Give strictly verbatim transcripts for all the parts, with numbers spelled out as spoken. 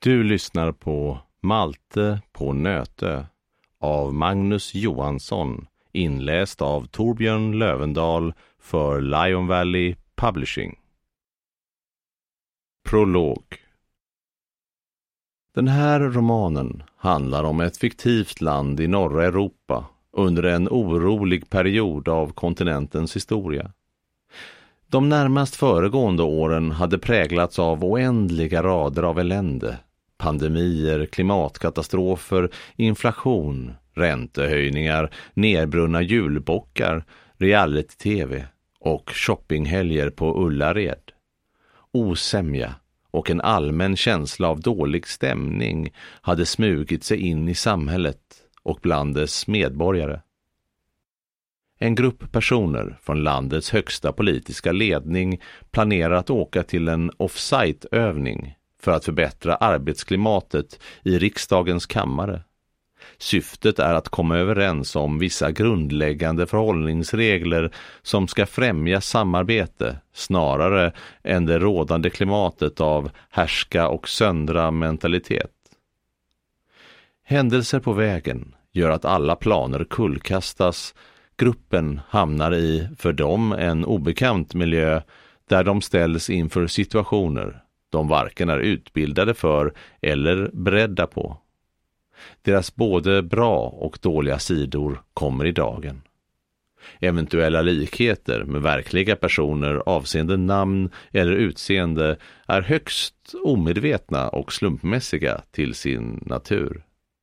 Du lyssnar på Malte på Nötö av Magnus Johansson, inläst av Torbjörn Lövendal för Lion Valley Publishing. Prolog. Den här romanen handlar om ett fiktivt land i norra Europa under en orolig period av kontinentens historia. De närmast föregående åren hade präglats av oändliga rader av elände, pandemier, klimatkatastrofer, inflation, räntehöjningar, nerbrunna julbockar, reality-tv och shoppinghelger på Ullared. Osämja och en allmän känsla av dålig stämning hade smugit sig in i samhället och bland dess medborgare. En grupp personer från landets högsta politiska ledning planerar att åka till en off-site-övning för att förbättra arbetsklimatet i riksdagens kammare. Syftet är att komma överens om vissa grundläggande förhållningsregler som ska främja samarbete snarare än det rådande klimatet av härska och söndra mentalitet. Händelser på vägen gör att alla planer kullkastas. Gruppen hamnar i, för dem, en obekant miljö där de ställs inför situationer de varken är utbildade för eller beredda på. Deras både bra och dåliga sidor kommer i dagen. Eventuella likheter med verkliga personer avseende namn eller utseende är högst omedvetna och slumpmässiga till sin natur.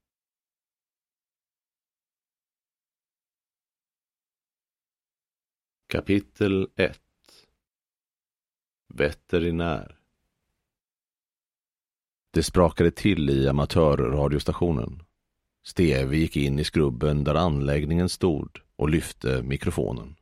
Kapitel ett. Veterinär. Det sprakade till i amatörradiostationen. Steve gick in i skrubben där anläggningen stod och lyfte mikrofonen.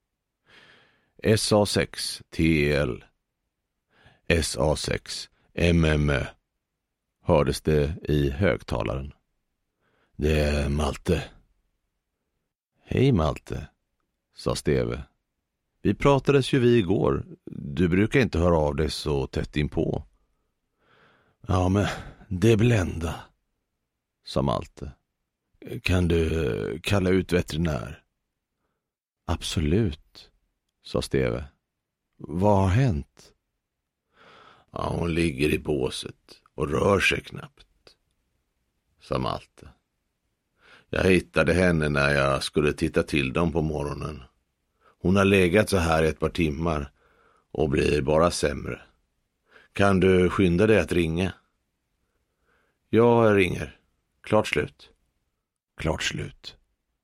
S A sex T L S A sex M M Ö hördes det i högtalaren. Det är Malte. Hej Malte, sa Steve. Vi pratades ju vi igår. Du brukar inte höra av dig så tätt inpå. Ja, men det blända, sa Malte. Kan du kalla ut veterinär? Absolut, sa Steve. Vad har hänt? Ja, hon ligger i båset och rör sig knappt, sa Malte. Jag hittade henne när jag skulle titta till dem på morgonen. Hon har legat så här i ett par timmar och blir bara sämre. Kan du skynda dig att ringa? Jag ringer. Klart slut. Klart slut.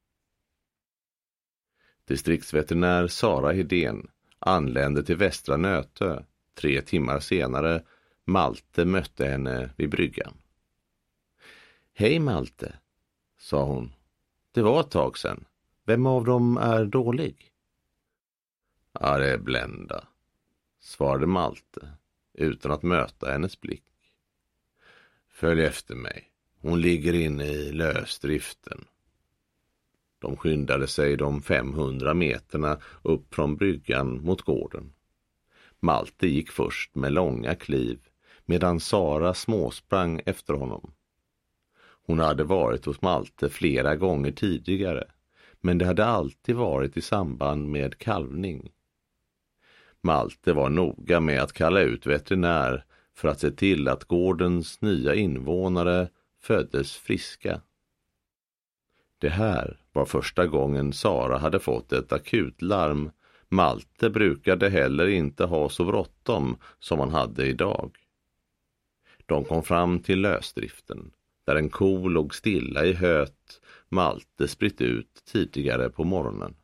Distriktsveterinär Sara Hedén anlände till Västra Nötö. Tre timmar senare Malte mötte henne vid bryggan. Hej Malte, sa hon. Det var ett tag sedan. Vem av dem är dålig? Ja, det är Blenda, svarade Malte utan att möta hennes blick. Följ efter mig. Hon ligger inne i lösdriften. De skyndade sig de femhundra meterna upp från bryggan mot gården. Malte gick först med långa kliv medan Sara småsprang efter honom. Hon hade varit hos Malte flera gånger tidigare, men det hade alltid varit i samband med kalvning. Malte var noga med att kalla ut veterinär för att se till att gårdens nya invånare föddes friska. Det här var första gången Sara hade fått ett akutlarm. Malte brukade heller inte ha så bråttom som han hade idag. De kom fram till lösdriften, där en ko låg stilla i höet Malte spritt ut tidigare på morgonen.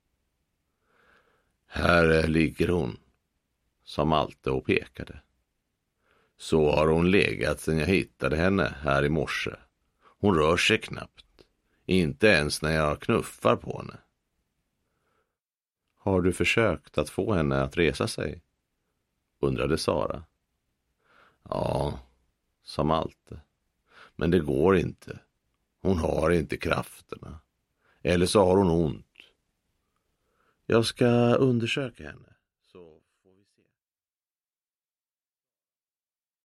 Här ligger hon, sa Malte och pekade. Så har hon legat sedan jag hittade henne här i morse. Hon rör sig knappt. Inte ens när jag knuffar på henne. Har du försökt att få henne att resa sig? Undrade Sara. Ja, sa Malte. Men det går inte. Hon har inte krafterna. Eller så har hon ont. Jag ska undersöka henne.